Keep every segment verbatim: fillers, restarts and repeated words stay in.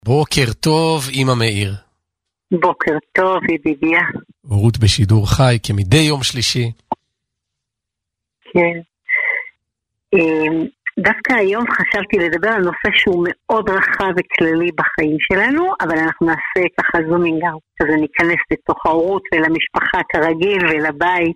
בוקר טוב, אמא מאיר. בוקר טוב, ידידיה. הורות בשידור חי, כמדי יום שלישי. כן. דווקא היום חשבתי לדבר על נושא שהוא מאוד רחב וכללי בחיים שלנו, אבל אנחנו נעשה ככה זומינג אאוט, אז אני אכנס לתוך ההורות ולמשפחה כרגיל ולבית.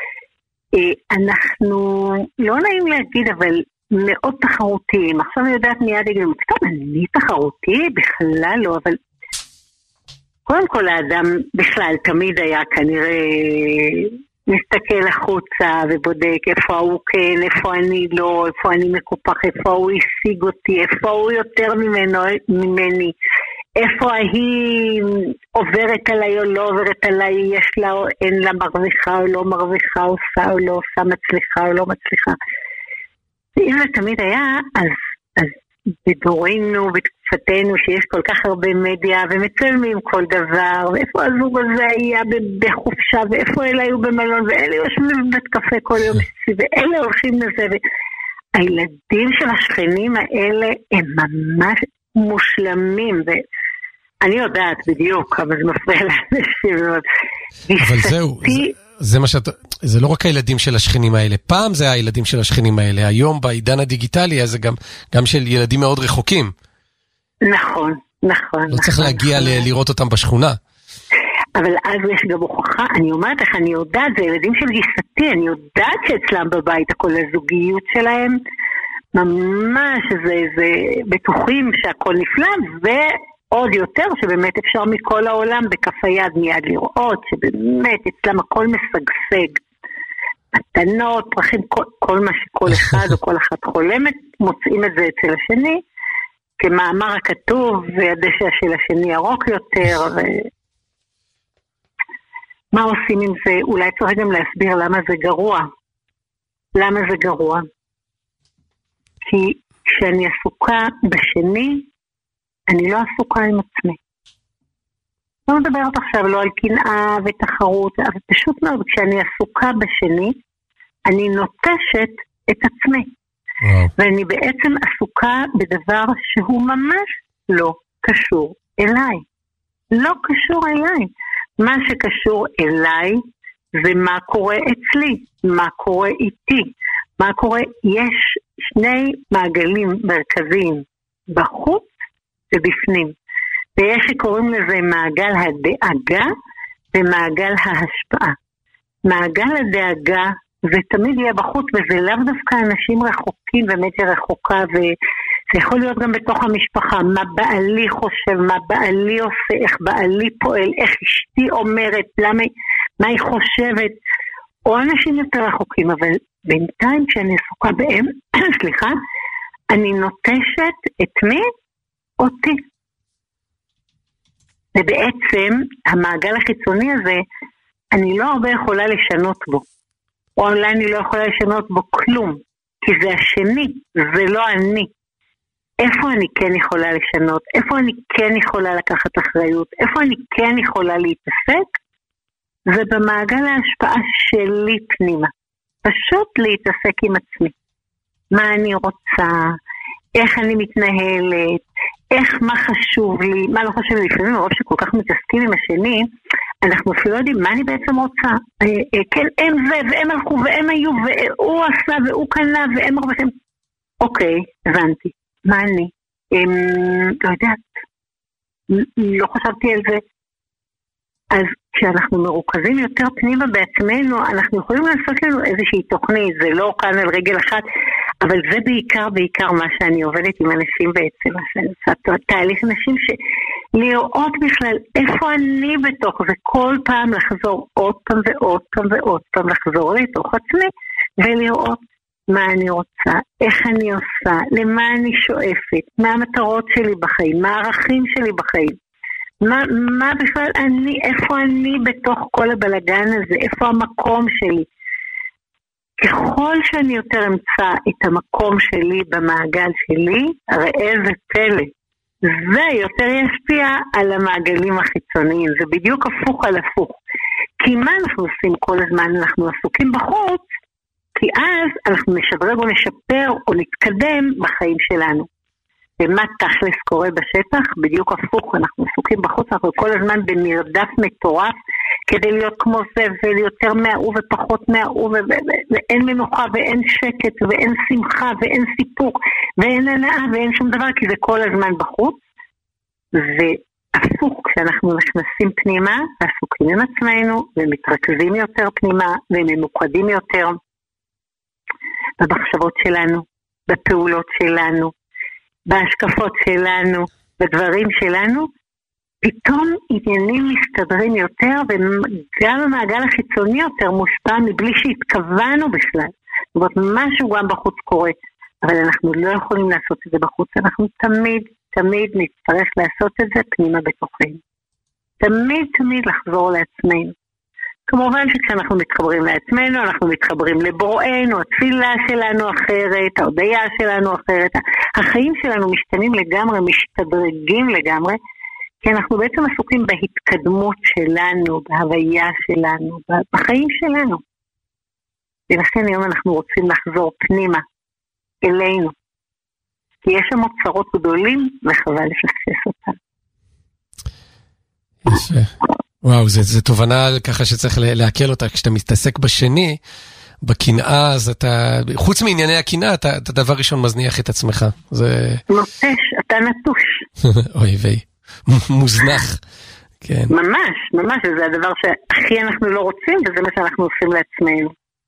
אנחנו, לא נעים להגיד, אבל מאוד תחרותיים. עכשיו אני יודעת מיד, טוב, אני תחרותי? בכלל לא, אבל קודם כל האדם בכלל תמיד היה כנראה מסתכל החוצה ובודק איפה הוא כן, איפה אני לא, איפה אני מקופח, איפה הוא השיג אותי, איפה הוא יותר ממנו, ממני, איפה היא עוברת עליי או לא עוברת עליי, יש לה או אין לה, מרוויחה או לא מרוויחה, עושה או לא עושה, מצליחה או לא מצליחה. ואם זה תמיד היה, אז, אז בדורנו, בתקופתנו, שיש כל כך הרבה מדיה, ומצלמים כל דבר, ואיפה הזוג הזה היה בחופשה, ואיפה אלה היו במלון, ואלה יושבים בבית קפה כל יום, ואלה הולכים לזה, והילדים של השכנים האלה, הם ממש מושלמים, ואני יודעת בדיוק, אבל זה מפריע לאנשים. אבל זהו, זה מה שאת, זה לא רק הילדים של השכנים האלה, פעם זה הילדים של השכנים האלה, היום בעידן הדיגיטלי, אז זה גם, גם של ילדים מאוד רחוקים. נכון, נכון. לא צריך להגיע לראות אותם בשכונה. אבל אז יש גם הוכחה, אני אומרת לך, אני יודעת, זה ילדים של גיסתי, אני יודעת שאצלם בבית הכל הזוגיות שלהם, ממש זה, זה בטוחים שהכל נפלא, ו... עוד יותר שבאמת אפשר מכל העולם בכף היד מיד לראות שבאמת אצלם הכל משגשג. מתנות, פרחים, כל, כל מה שכל אחד או כל אחת חולמת, מוצאים את זה אצל השני, כמאמר הכתוב, והדשא של השני ירוק יותר. ו... מה עושים עם זה? אולי צריך גם להסביר למה זה גרוע. למה זה גרוע? כי כשאני עסוקה בשני, אני לא עסוקה עם עצמי. לא מדברת עכשיו לא על קנאה ותחרות, אבל פשוט מאוד, כשאני עסוקה בשני, אני נוטשת את עצמי. וואו. ואני בעצם עסוקה בדבר שהוא ממש לא קשור אליי. לא קשור אליי. מה שקשור אליי זה מה קורה אצלי, מה קורה איתי, מה קורה, יש שני מעגלים מרכזיים בחוץ, ובפנים. ויש שקוראים לזה מעגל הדאגה ומעגל ההשפעה. מעגל הדאגה זה תמיד יהיה בחוץ, וזה לאו דווקא אנשים רחוקים, באמת היא רחוקה, וזה יכול להיות גם בתוך המשפחה, מה בעלי חושב, מה בעלי עושה, איך בעלי פועל, איך אשתי אומרת, למה, מה היא חושבת, או אנשים יותר רחוקים, אבל בינתיים כשאני עסוקה בהם, סליחה, אני נוטשת את מי? אותי. ובעצם המעגל החיצוני הזה, אני לא הרבה יכולה לשנות בו. או אולי אני לא יכולה לשנות בו כלום. כי זה השני, זה לא אני. איפה אני כן יכולה לשנות? איפה אני כן יכולה לקחת אחריות? איפה אני כן יכולה להתעסק? זה במעגל ההשפעה שלי פנימה. פשוט להתעסק עם עצמי. מה אני רוצה? איך אני מתנהלת? איך, מה חשוב לי, מה לא חשוב לי, לפעמים הרוב שכל כך מתעסקים עם השני, אנחנו אפילו לא יודעים מה אני בעצם רוצה. כן, הם זה, והם הלכו, והם היו, והוא עשה, והוא קנה, והם הרוויחים. אוקיי, הבנתי. מה אני? לא יודעת. לא חשבתי על זה. אז כשאנחנו מרוכזים יותר פנימה בעצמנו, אנחנו יכולים לעשות לנו איזושהי תוכנית, זה לא כאן על רגל אחת, אבל זה בעיקר, בעיקר מה שאני עובדת עם אנשים בעצם, שאני עושה תהליך אנשים שלראות בכלל איפה אני בתוך, וכל פעם לחזור עוד פעם ועוד פעם ועוד פעם, לחזור לתוך עצמי, ולראות מה אני רוצה, איך אני עושה, למה אני שואפת, מה המטרות שלי בחיים, מה הערכים שלי בחיים, מה, מה בכלל אני, איפה אני בתוך כל הבלגן הזה, איפה המקום שלי. ככל שאני יותר אמצא את המקום שלי במעגל שלי, ראה זה פלא. זה יותר ישפיע על המעגלים החיצוניים, זה בדיוק הפוך על הפוך. כי מה אנחנו עושים כל הזמן? אנחנו עסוקים בחוץ, כי אז אנחנו נשדרג או נשפר או נתקדם בחיים שלנו. ומה תכלס קורה בשטח, בדיוק הפוך, אנחנו עסוקים בחוץ, אנחנו כל הזמן במרדף מטורף, כדי להיות כמו זה, ויותר מהאו ופחות מהאו, ואין מנוחה, ואין שקט, ואין שמחה, ואין סיפוק, ואין הנאה, ואין שום דבר, כי זה כל הזמן בחוץ, והפוך, כשאנחנו נכנסים פנימה, ועסוקים עם עצמנו, ומתרכזים יותר פנימה, וממוקדים יותר, במחשבות שלנו, בפעולות שלנו, בהשקפות שלנו, בדברים שלנו, פתאום עניינים מסתדרים יותר, וגם המעגל החיצוני יותר מושפע מבלי שהתכוונו בכלל. זאת אומרת, משהו גם בחוץ קורה, אבל אנחנו לא יכולים לעשות את זה בחוץ, אנחנו תמיד, תמיד נצטרך לעשות את זה פנימה בתוכנו. תמיד, תמיד לחזור לעצמנו. כמובן שכשאנחנו מתחברים לעצמנו, אנחנו מתחברים לבוראנו, התפילה שלנו אחרת, ההודיה שלנו אחרת, החיים שלנו משתנים לגמרי, משתדרגים לגמרי, כי אנחנו בעצם עסוקים בהתקדמות שלנו, בהוויה שלנו, בחיים שלנו. ולכן היום אנחנו רוצים לחזור פנימה, אלינו. כי יש שם אוצרות גדולים, וחבל לפספס אותם. יפה. וואו, זה, זה תובנה ככה שצריך להקל אותה. כשאתה מתעסק בשני, בקנאה, אז אתה, חוץ מענייני הקנאה, אתה, אתה דבר ראשון מזניח את עצמך. זה... נוטש, אתה נטוש. אוי ויי, מוזנח. כן. ממש, ממש, זה הדבר שהכי אנחנו לא רוצים, וזה מה שאנחנו עושים לעצמנו.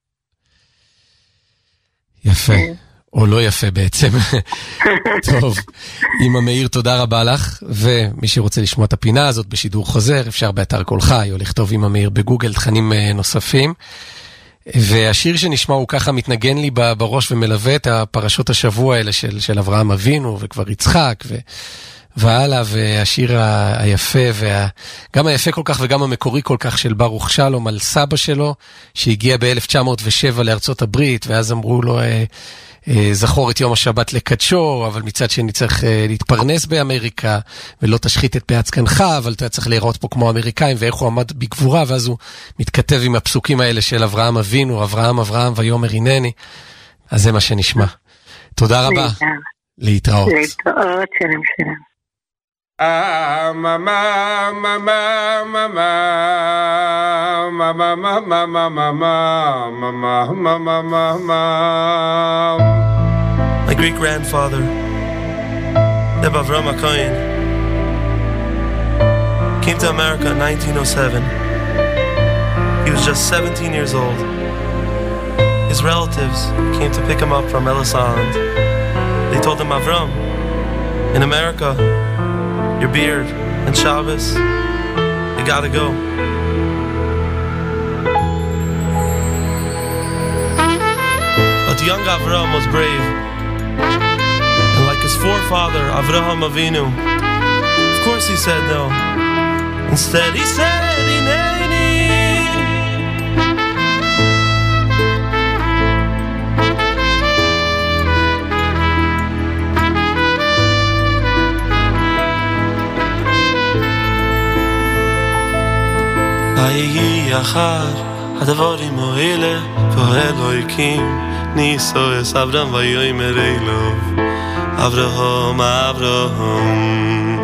יפה. כן. או לא יפה בעצם. טוב, אמא מאיר, תודה רבה לך, ומי שרוצה לשמוע את הפינה הזאת בשידור חוזר, אפשר באתר כל חי, או לכתוב אמא מאיר בגוגל תכנים נוספים. והשיר שנשמע הוא ככה מתנגן לי בראש ומלווה את הפרשות השבוע האלה של, של אברהם אבינו, וכבר יצחק, ו... והלאה, והשיר היפה, וה... גם היפה כל כך וגם המקורי כל כך של ברוך שלום על סבא שלו, שהגיע ב-אלף תשע מאות ושבע לארצות הברית, ואז אמרו לו, זכור את יום השבת לקדשו, אבל מצד שני צריך להתפרנס באמריקה, ולא תשחית את פאת זקנך, אבל אתה צריך להיראות פה כמו אמריקאים, ואיך הוא עמד בגבורה, ואז הוא מתכתב עם הפסוקים האלה של אברהם אבינו, אברהם אברהם ויאמר הנני. אז זה מה שנשמע. תודה רבה. להתראות. להתראות, שלום שלום. Ah, mama, mama, mama, mama, mama, mama, mama, mama, mama. My great-grandfather, Reb Avram HaKohen, came to America in nineteen oh seven. He was just seventeen years old. His relatives came to pick him up from Ellis Island. They told him, Avram, in America, your beard and Shabbos, you gotta go. But the young Avram was brave, and like his forefather Avraham Avinu, of course he said no. Instead he said, Hineni. Ayi achar הדבורים האלה ואלוהיקים ניסו es Avram vayomer elov Avraham Avraham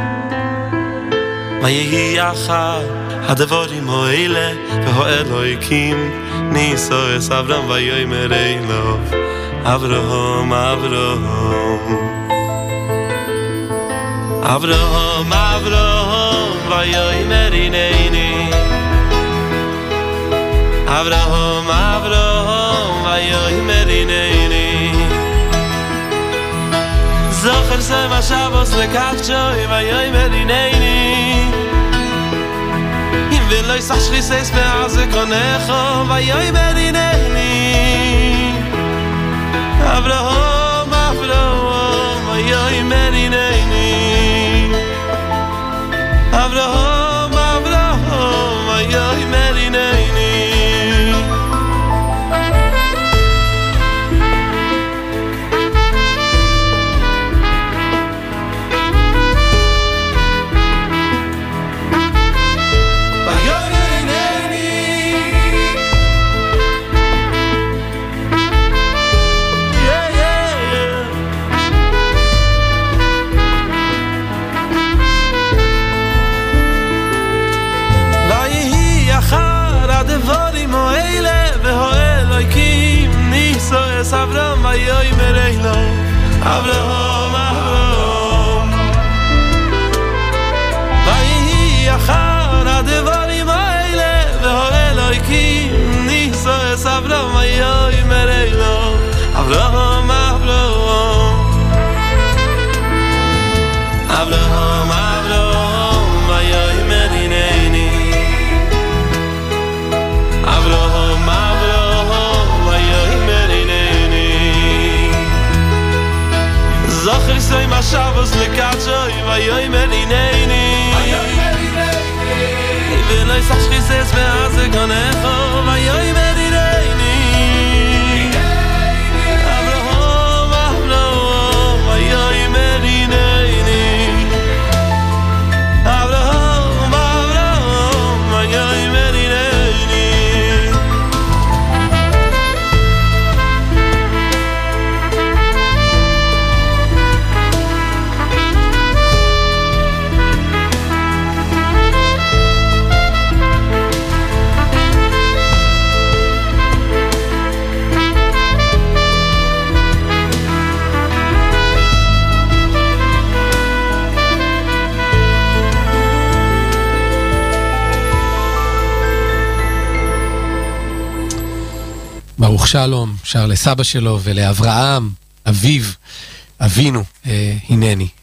Ayi achar הדבורים האלה ואלוהיקים ניסו es Avram vayomer elov Avraham Avraham Avraham Avraham vayomer hineni Avraham, Avraham, vayomer hineni Zocher zeh Shabbos lekachsho, vayomer hineni Im velo yisach shchises me'aze konecho, vayomer hineni Avraham, Avraham, vayomer hineni Avraham, Avraham, vayomer hineni הדברים האלה והאלוקים ניסו את אברהם ויאמר לו אברהם אברהם ויהי אחר הדברים האלה והאלוקים ניסו את אברהם ויאמר לו אברהם אברהם אברהם אברהם ויאמר הנני אברהם אברהם ויאמר הנני זכר סוי משאבוס לקדשוי ויאמר הנני ולא יסח שחיסס ואז גנך ויאמר הנני אברהם אברהם ויאמר הנני אברהם אברהם ויאמר הנני ברוך שלום, שר לסבא שלו ולאברהם, אביו, אבינו, אה, הנני.